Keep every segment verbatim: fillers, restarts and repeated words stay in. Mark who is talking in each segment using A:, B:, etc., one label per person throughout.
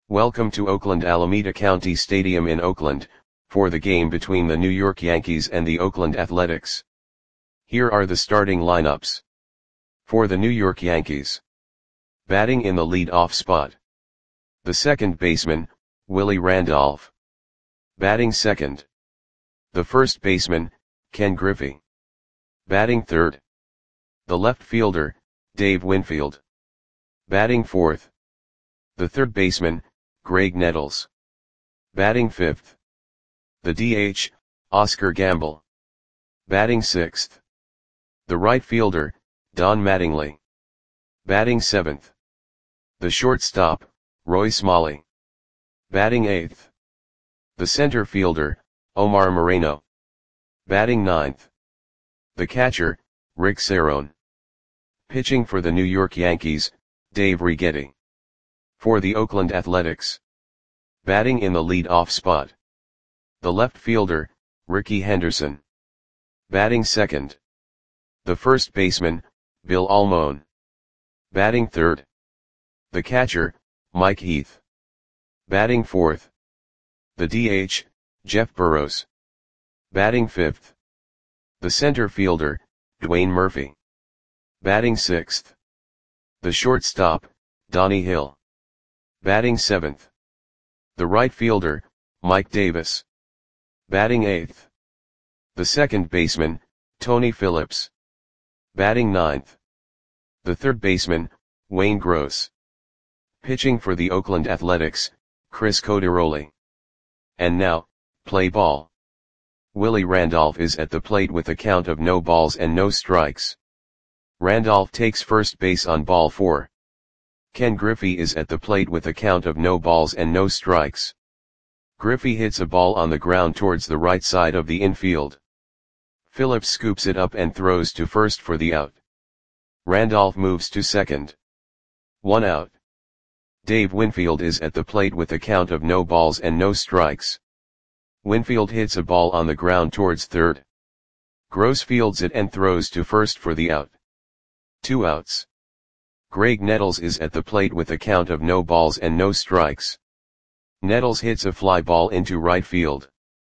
A: Welcome to Oakland Alameda County Stadium in Oakland, for the game between the New York Yankees and the Oakland Athletics. Here are the starting lineups. For the New York Yankees. Batting in the lead-off spot. The second baseman, Willie Randolph. Batting second. The first baseman, Ken Griffey. Batting third. The left fielder, Dave Winfield. Batting fourth. The third baseman, Graig Nettles. Batting fifth. The D H, Oscar Gamble. Batting sixth. The right fielder, Don Mattingly. Batting seventh. The shortstop, Roy Smalley. Batting eighth. The center fielder, Omar Moreno. Batting ninth. The catcher, Rick Cerone. Pitching for the New York Yankees, Dave Righetti. For the Oakland Athletics. Batting in the lead-off spot. The left fielder, Rickey Henderson. Batting second. The first baseman, Bill Almon. Batting third. The catcher, Mike Heath. Batting fourth. The D H, Jeff Burroughs. Batting fifth. The center fielder, Dwayne Murphy. Batting sixth. The shortstop, Donnie Hill. Batting seventh. The right fielder, Mike Davis. Batting eighth. The second baseman, Tony Phillips. Batting ninth. The third baseman, Wayne Gross. Pitching for the Oakland Athletics, Chris Coderoli. And now, play ball. Willie Randolph is at the plate with a count of no balls and no strikes. Randolph takes first base on ball four. Ken Griffey is at the plate with a count of no balls and no strikes. Griffey hits a ball on the ground towards the right side of the infield. Phillips scoops it up and throws to first for the out. Randolph moves to second. One out. Dave Winfield is at the plate with a count of no balls and no strikes. Winfield hits a ball on the ground towards third. Gross fields it and throws to first for the out. Two outs. Graig Nettles is at the plate with a count of no balls and no strikes. Nettles hits a fly ball into right field.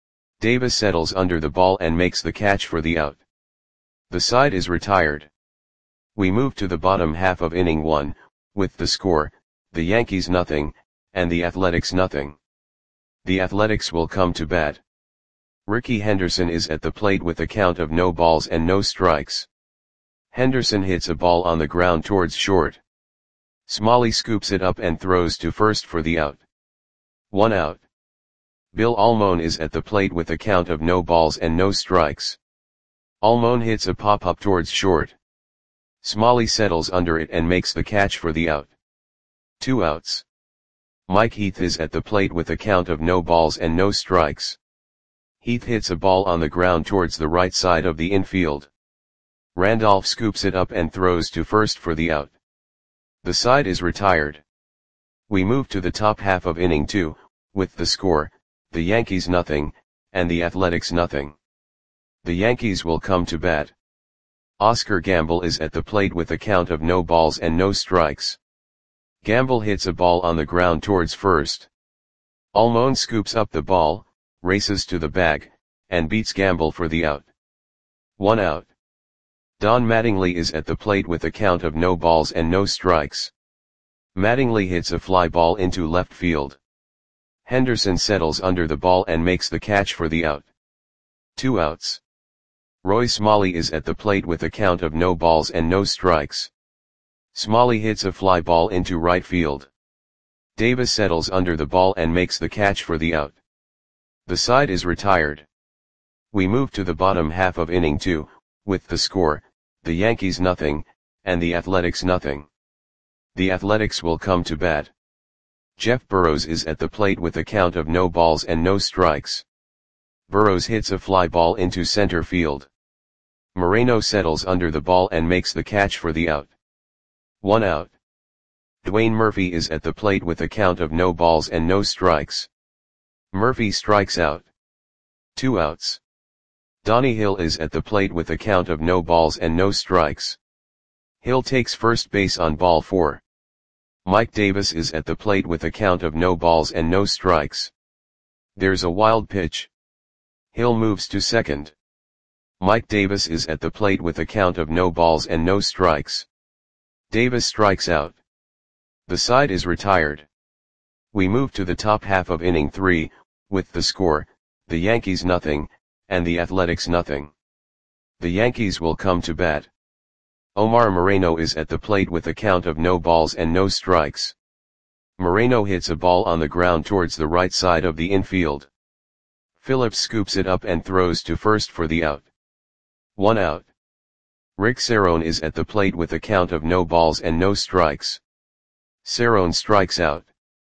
A: Davis settles under the ball and makes the catch for the out. The side is retired. We move to the bottom half of inning one, with the score, the Yankees nothing, and the Athletics nothing. The Athletics will come to bat. Rickey Henderson is at the plate with a count of no balls and no strikes. Henderson hits a ball on the ground towards short. Smalley scoops it up and throws to first for the out. One out. Bill Almon is at the plate with a count of no balls and no strikes. Almon hits a pop-up towards short. Smalley settles under it and makes the catch for the out. Two outs. Mike Heath is at the plate with a count of no balls and no strikes. Heath hits a ball on the ground towards the right side of the infield. Randolph scoops it up and throws to first for the out. The side is retired. We move to the top half of inning two, with the score, the Yankees nothing, and the Athletics nothing. The Yankees will come to bat. Oscar Gamble is at the plate with a count of no balls and no strikes. Gamble hits a ball on the ground towards first. Almon scoops up the ball, races to the bag, and beats Gamble for the out. One out. Don Mattingly is at the plate with a count of no balls and no strikes. Mattingly hits a fly ball into left field. Henderson settles under the ball and makes the catch for the out. Two outs. Roy Smalley is at the plate with a count of no balls and no strikes. Smalley hits a fly ball into right field. Davis settles under the ball and makes the catch for the out. The side is retired. We move to the bottom half of inning two, with the score, the Yankees nothing, and the Athletics nothing. The Athletics will come to bat. Jeff Burroughs is at the plate with a count of no balls and no strikes. Burroughs hits a fly ball into center field. Moreno settles under the ball and makes the catch for the out. One out. Dwayne Murphy is at the plate with a count of no balls and no strikes. Murphy strikes out. Two outs. Donnie Hill is at the plate with a count of no balls and no strikes. Hill takes first base on ball four. Mike Davis is at the plate with a count of no balls and no strikes. There's a wild pitch. Hill moves to second. Mike Davis is at the plate with a count of no balls and no strikes. Davis strikes out. The side is retired. We move to the top half of inning three, with the score, the Yankees nothing, and the Athletics nothing. The Yankees will come to bat. Omar Moreno is at the plate with a count of no balls and no strikes. Moreno hits a ball on the ground towards the right side of the infield. Phillips scoops it up and throws to first for the out. One out. Rick Cerrone is at the plate with a count of no balls and no strikes. Cerrone strikes out.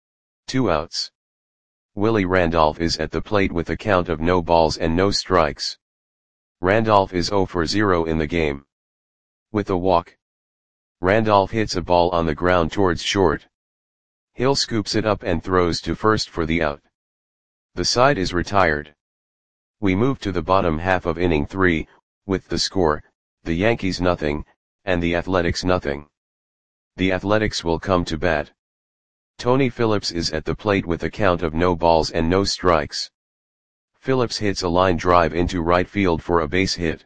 A: Two outs. Willie Randolph is at the plate with a count of no balls and no strikes. Randolph is zero for zero in the game. With a walk. Randolph hits a ball on the ground towards short. Hill scoops it up and throws to first for the out. The side is retired. We move to the bottom half of inning three, with the score, the Yankees nothing, and the Athletics nothing. The Athletics will come to bat. Tony Phillips is at the plate with a count of no balls and no strikes. Phillips hits a line drive into right field for a base hit.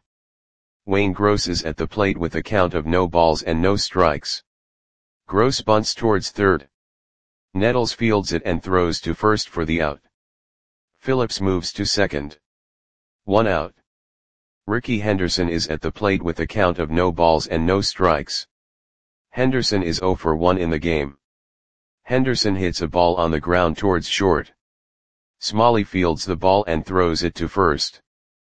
A: Wayne Gross is at the plate with a count of no balls and no strikes. Gross bunts towards third. Nettles fields it and throws to first for the out. Phillips moves to second. One out. Ricky Henderson is at the plate with a count of no balls and no strikes. Henderson is zero for one in the game. Henderson hits a ball on the ground towards short. Smalley fields the ball and throws it to first.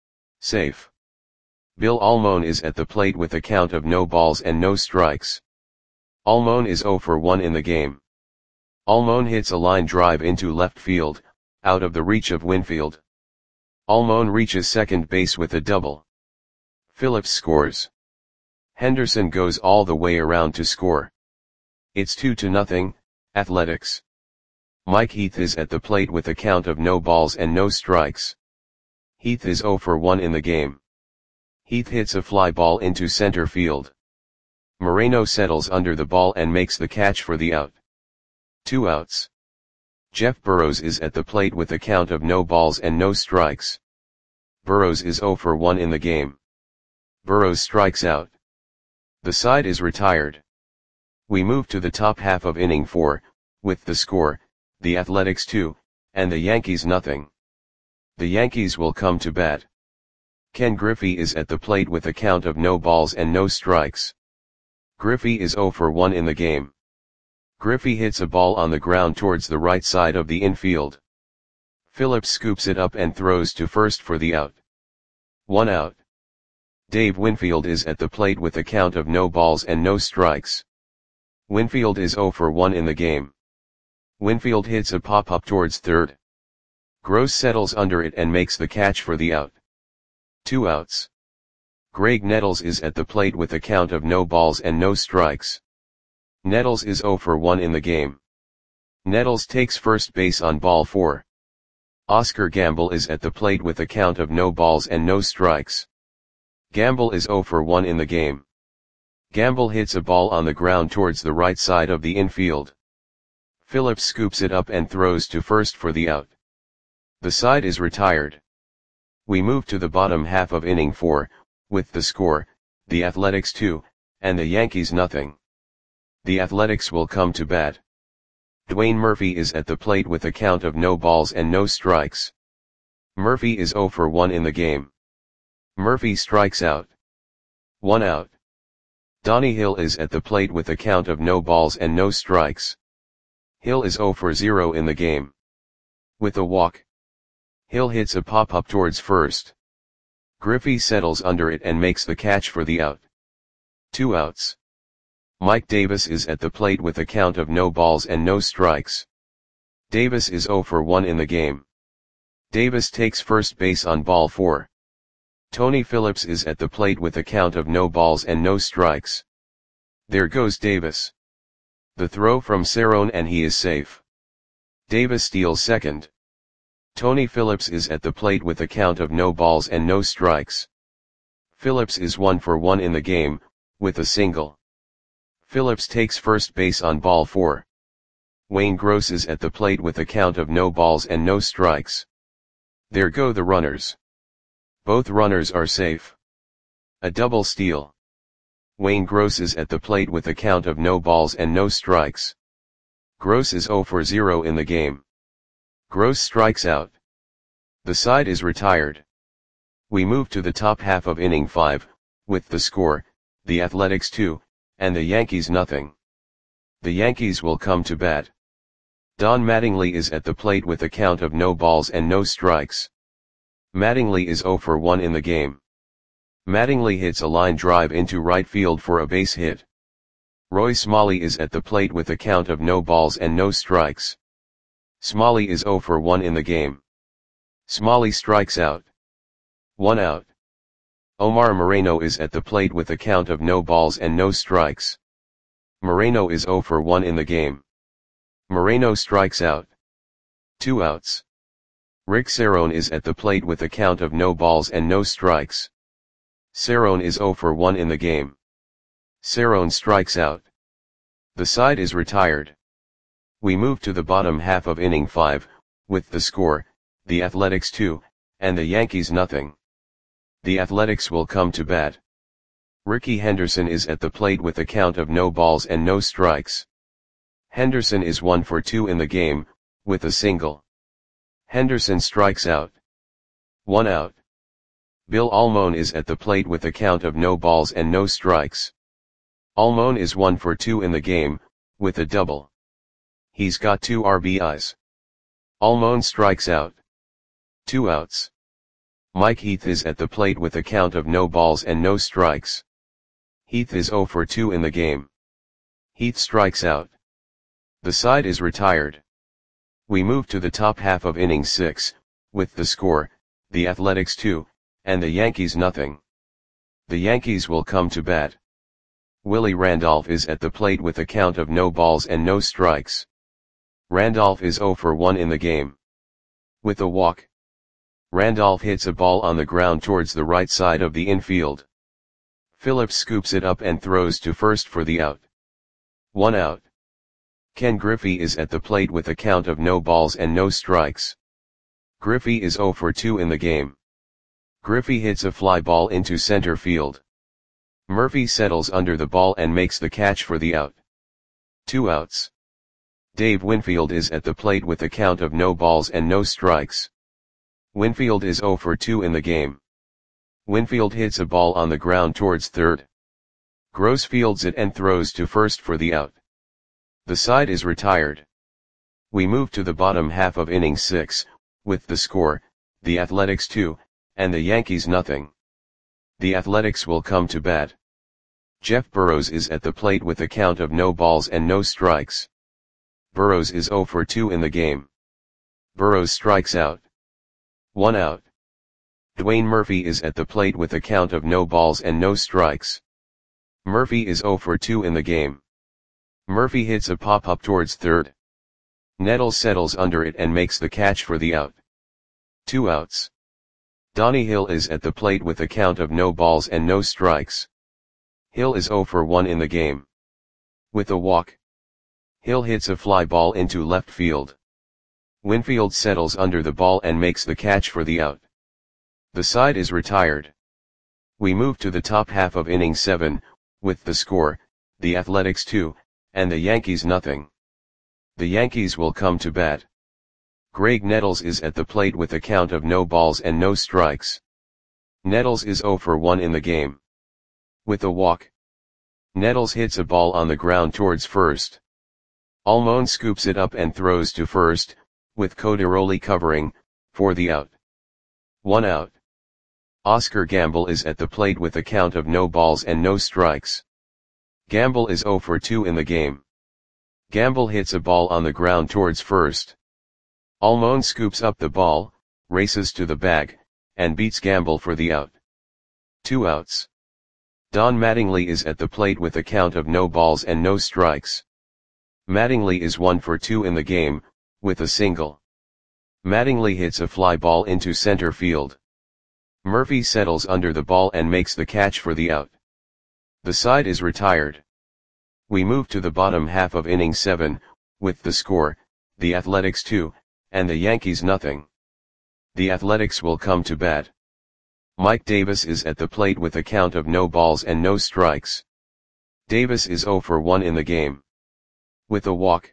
A: Safe. Bill Almon is at the plate with a count of no balls and no strikes. Almon is zero for one in the game. Almon hits a line drive into left field, out of the reach of Winfield. Almon reaches second base with a double. Phillips scores. Henderson goes all the way around to score. It's two to nothing, Athletics. Mike Heath is at the plate with a count of no balls and no strikes. Heath is zero for one in the game. Heath hits a fly ball into center field. Moreno settles under the ball and makes the catch for the out. Two outs. Jeff Burrows is at the plate with a count of no balls and no strikes. Burrows is zero for one in the game. Burrows strikes out. The side is retired. We move to the top half of inning four, with the score, the Athletics two, and the Yankees nothing. The Yankees will come to bat. Ken Griffey is at the plate with a count of no balls and no strikes. Griffey is zero for one in the game. Griffey hits a ball on the ground towards the right side of the infield. Phillips scoops it up and throws to first for the out. One out. Dave Winfield is at the plate with a count of no balls and no strikes. Winfield is zero for one in the game. Winfield hits a pop-up towards third. Gross settles under it and makes the catch for the out. Two outs. Greg Nettles is at the plate with a count of no balls and no strikes. Nettles is zero for one in the game. Nettles takes first base on ball four. Oscar Gamble is at the plate with a count of no balls and no strikes. Gamble is zero for one in the game. Gamble hits a ball on the ground towards the right side of the infield. Phillips scoops it up and throws to first for the out. The side is retired. We move to the bottom half of inning four, with the score, the Athletics two, and the Yankees nothing. The Athletics will come to bat. Dwayne Murphy is at the plate with a count of no balls and no strikes. Murphy is zero for one in the game. Murphy strikes out. One out. Donnie Hill is at the plate with a count of no balls and no strikes. Hill is zero for zero in the game. With a walk. Hill hits a pop-up towards first. Griffey settles under it and makes the catch for the out. Two outs. Mike Davis is at the plate with a count of no balls and no strikes. Davis is zero for one in the game. Davis takes first base on ball four. Tony Phillips is at the plate with a count of no balls and no strikes. There goes Davis. The throw from Cerrone and he is safe. Davis steals second. Tony Phillips is at the plate with a count of no balls and no strikes. Phillips is one for one in the game, with a single. Phillips takes first base on ball four. Wayne Gross is at the plate with a count of no balls and no strikes. There go the runners. Both runners are safe. A double steal. Wayne Gross is at the plate with a count of no balls and no strikes. Gross is zero for zero in the game. Gross strikes out. The side is retired. We move to the top half of inning five, with the score, the Athletics two, and the Yankees nothing. The Yankees will come to bat. Don Mattingly is at the plate with a count of no balls and no strikes. Mattingly is zero for one in the game. Mattingly hits a line drive into right field for a base hit. Roy Smalley is at the plate with a count of no balls and no strikes. Smalley is zero for one in the game. Smalley strikes out. One out. Omar Moreno is at the plate with a count of no balls and no strikes. Moreno is zero for one in the game. Moreno strikes out. Two outs. Rick Cerrone is at the plate with a count of no balls and no strikes. Cerrone is zero for one in the game. Cerrone strikes out. The side is retired. We move to the bottom half of inning five, with the score, the Athletics two, and the Yankees nothing. The Athletics will come to bat. Rickey Henderson is at the plate with a count of no balls and no strikes. Henderson is one for two in the game, with a single. Henderson strikes out. One out. Bill Almon is at the plate with a count of no balls and no strikes. Almon is one for two in the game, with a double. He's got two R B Is. Almon strikes out. Two outs. Mike Heath is at the plate with a count of no balls and no strikes. Heath is zero for two in the game. Heath strikes out. The side is retired. We move to the top half of inning six, with the score, the Athletics two, and the Yankees nothing. The Yankees will come to bat. Willie Randolph is at the plate with a count of no balls and no strikes. Randolph is zero for one in the game. With a walk. Randolph hits a ball on the ground towards the right side of the infield. Phillips scoops it up and throws to first for the out. One out. Ken Griffey is at the plate with a count of no balls and no strikes. Griffey is zero for two in the game. Griffey hits a fly ball into center field. Murphy settles under the ball and makes the catch for the out. Two outs. Dave Winfield is at the plate with a count of no balls and no strikes. Winfield is zero for two in the game. Winfield hits a ball on the ground towards third. Gross fields it and throws to first for the out. The side is retired. We move to the bottom half of inning six, with the score, the Athletics two, and the Yankees nothing. The Athletics will come to bat. Jeff Burrows is at the plate with a count of no balls and no strikes. Burrows is zero for two in the game. Burrows strikes out. One out. Dwayne Murphy is at the plate with a count of no balls and no strikes. Murphy is zero for two in the game. Murphy hits a pop-up towards third. Nettles settles under it and makes the catch for the out. Two outs. Donnie Hill is at the plate with a count of no balls and no strikes. Hill is zero for one in the game. With a walk. Hill hits a fly ball into left field. Winfield settles under the ball and makes the catch for the out. The side is retired. We move to the top half of inning seven, with the score, the Athletics two, and the Yankees nothing. The Yankees will come to bat. Greg Nettles is at the plate with a count of no balls and no strikes. Nettles is zero for one in the game. With a walk. Nettles hits a ball on the ground towards first. Almon scoops it up and throws to first, with Coderoli covering, for the out. One out. Oscar Gamble is at the plate with a count of no balls and no strikes. Gamble is zero for two in the game. Gamble hits a ball on the ground towards first. Almon scoops up the ball, races to the bag, and beats Gamble for the out. Two outs. Don Mattingly is at the plate with a count of no balls and no strikes. Mattingly is one for two in the game, with a single. Mattingly hits a fly ball into center field. Murphy settles under the ball and makes the catch for the out. The side is retired. We move to the bottom half of inning seven, with the score, the Athletics two, and the Yankees nothing. The Athletics will come to bat. Mike Davis is at the plate with a count of no balls and no strikes. Davis is zero for one in the game. With a walk.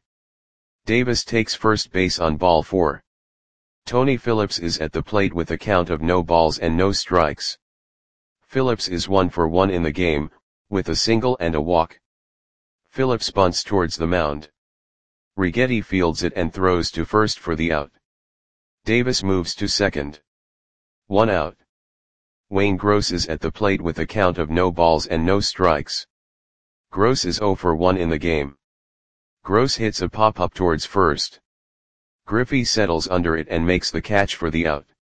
A: Davis takes first base on ball four. Tony Phillips is at the plate with a count of no balls and no strikes. Phillips is one for one in the game, with a single and a walk. Phillips bunts towards the mound. Righetti fields it and throws to first for the out. Davis moves to second. One out. Wayne Gross is at the plate with a count of no balls and no strikes. Gross is zero for one in the game. Gross hits a pop-up towards first. Griffey settles under it and makes the catch for the out.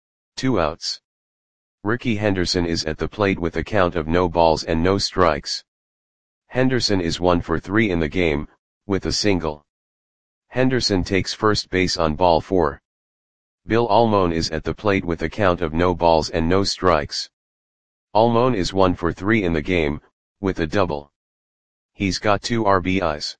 A: Two outs. Rickey Henderson is at the plate with a count of no balls and no strikes. Henderson is one for three in the game, with a single. Henderson takes first base on ball four. Bill Almon is at the plate with a count of no balls and no strikes. Almon is one for three in the game, with a double. He's got two R B Is.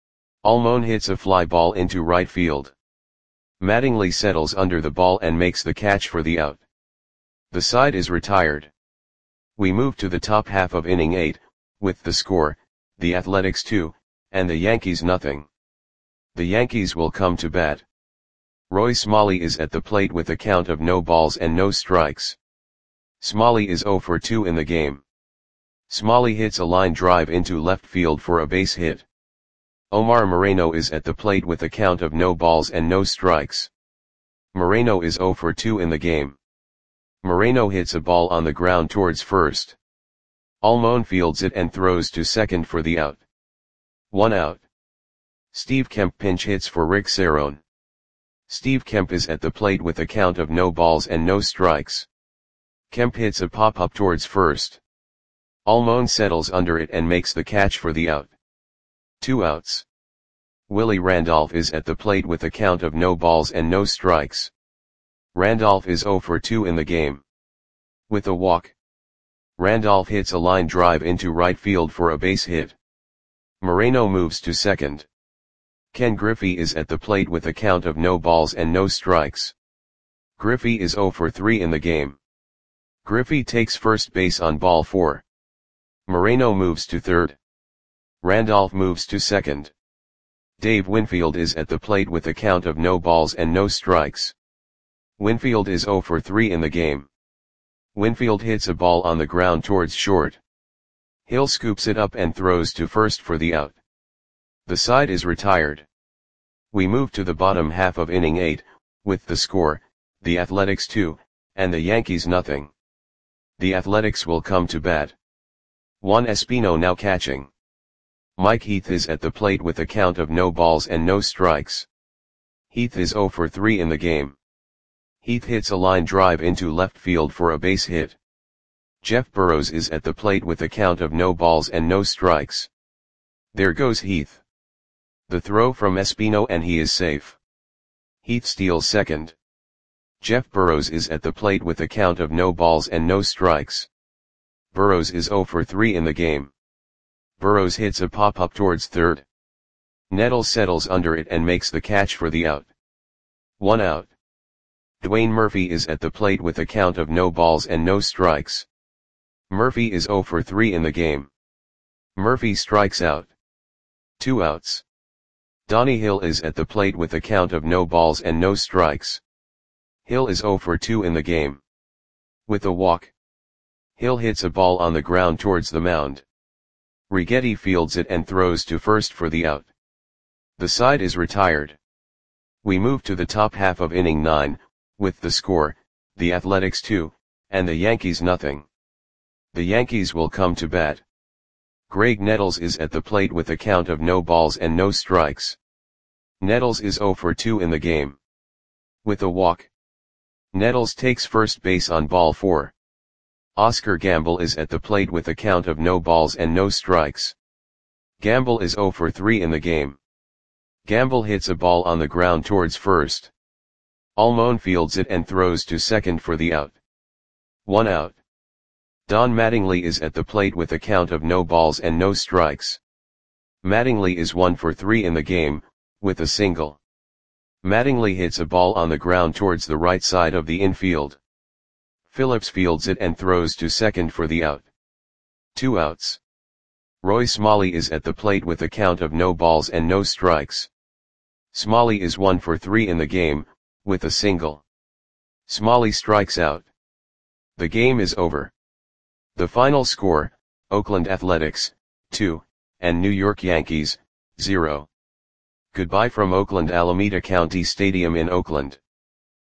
A: Almon hits a fly ball into right field. Mattingly settles under the ball and makes the catch for the out. The side is retired. We move to the top half of inning eight, with the score, the Athletics two, and the Yankees nothing. The Yankees will come to bat. Roy Smalley is at the plate with a count of no balls and no strikes. Smalley is zero for two in the game. Smalley hits a line drive into left field for a base hit. Omar Moreno is at the plate with a count of no balls and no strikes. Moreno is zero for two in the game. Moreno hits a ball on the ground towards first. Almon fields it and throws to second for the out. One out. Steve Kemp pinch hits for Rick Cerone. Steve Kemp is at the plate with a count of no balls and no strikes. Kemp hits a pop-up towards first. Almon settles under it and makes the catch for the out. Two outs. Willie Randolph is at the plate with a count of no balls and no strikes. Randolph is zero for two in the game. With a walk. Randolph hits a line drive into right field for a base hit. Moreno moves to second. Ken Griffey is at the plate with a count of no balls and no strikes. Griffey is zero for three in the game. Griffey takes first base on ball four. Moreno moves to third. Randolph moves to second. Dave Winfield is at the plate with a count of no balls and no strikes. Winfield is zero for three in the game. Winfield hits a ball on the ground towards short. Hill scoops it up and throws to first for the out. The side is retired. We move to the bottom half of inning eight, with the score, the Athletics two, and the Yankees nothing. The Athletics will come to bat. Juan Espino now catching. Mike Heath is at the plate with a count of no balls and no strikes. Heath is zero for three in the game. Heath hits a line drive into left field for a base hit. Jeff Burrows is at the plate with a count of no balls and no strikes. There goes Heath. The throw from Espino and he is safe. Heath steals second. Jeff Burrows is at the plate with a count of no balls and no strikes. Burrows is zero for three in the game. Burrows hits a pop-up towards third. Nettles settles under it and makes the catch for the out. One out. Dwayne Murphy is at the plate with a count of no balls and no strikes. Murphy is zero for three in the game. Murphy strikes out. Two outs. Donnie Hill is at the plate with a count of no balls and no strikes. Hill is zero for two in the game. With a walk. Hill hits a ball on the ground towards the mound. Righetti fields it and throws to first for the out. The side is retired. We move to the top half of inning nine, with the score, the Athletics two, and the Yankees nothing. The Yankees will come to bat. Greg Nettles is at the plate with a count of no balls and no strikes. Nettles is zero for two in the game. With a walk. Nettles takes first base on ball four. Oscar Gamble is at the plate with a count of no balls and no strikes. Gamble is zero for three in the game. Gamble hits a ball on the ground towards first. Almon fields it and throws to second for the out. One out. Don Mattingly is at the plate with a count of no balls and no strikes. Mattingly is one for three in the game, with a single. Mattingly hits a ball on the ground towards the right side of the infield. Phillips fields it and throws to second for the out. Two outs. Roy Smalley is at the plate with a count of no balls and no strikes. Smalley is one for three in the game, with a single. Smalley strikes out. The game is over. The final score, Oakland Athletics, two, and New York Yankees, zero. Goodbye from Oakland Alameda County Stadium in Oakland.